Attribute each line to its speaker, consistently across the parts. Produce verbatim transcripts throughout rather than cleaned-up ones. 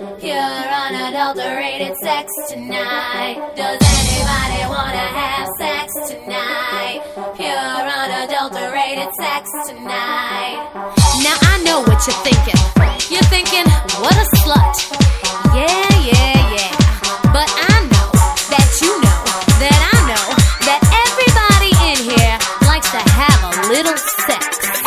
Speaker 1: Pure unadulterated sex tonight. Does anybody wanna have sex tonight? Pure unadulterated sex tonight.
Speaker 2: Now I know what you're thinking. You're thinking, what a slut. Yeah, yeah, yeah. But I know that you know that I know that everybody in here likes to have a little sex.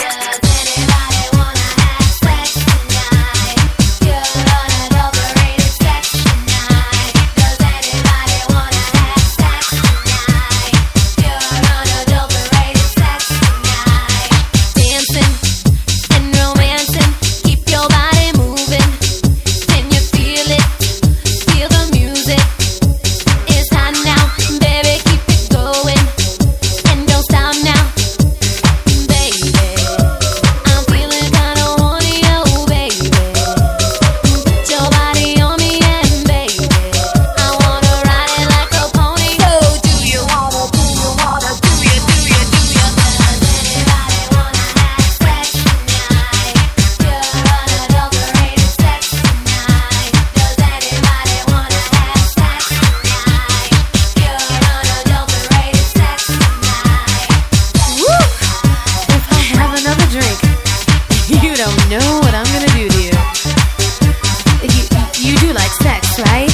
Speaker 2: Know what I'm gonna do to you. You, you do like sex, right?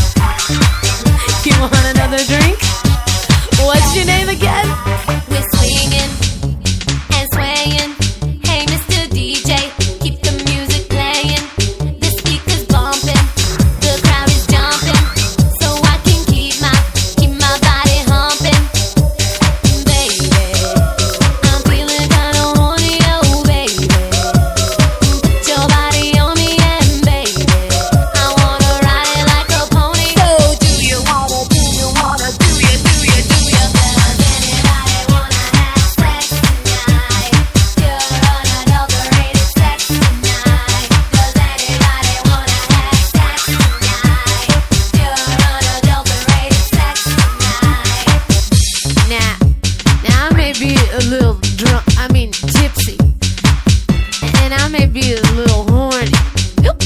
Speaker 2: You want another drink? What's your name again?
Speaker 1: We're swinging and swaying. Hey, Mister D J, keep the music playing. The speaker's bumping, the crowd is jumping, so I can keep my keep my body humping. Baby, I'm feeling kinda horny, oh baby. Your body on me and baby, I wanna ride it like a pony. So do you wanna, do you wanna, do you, do you, do you? Does anybody wanna have sex tonight? Pure unadulterated sex tonight. Does anybody wanna have sex tonight? Pure unadulterated sex tonight.
Speaker 2: Now, now I may be a little drunk, I mean tipsy, and I may be a little horny,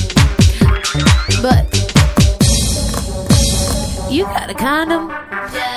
Speaker 2: but you got a condom?
Speaker 1: Does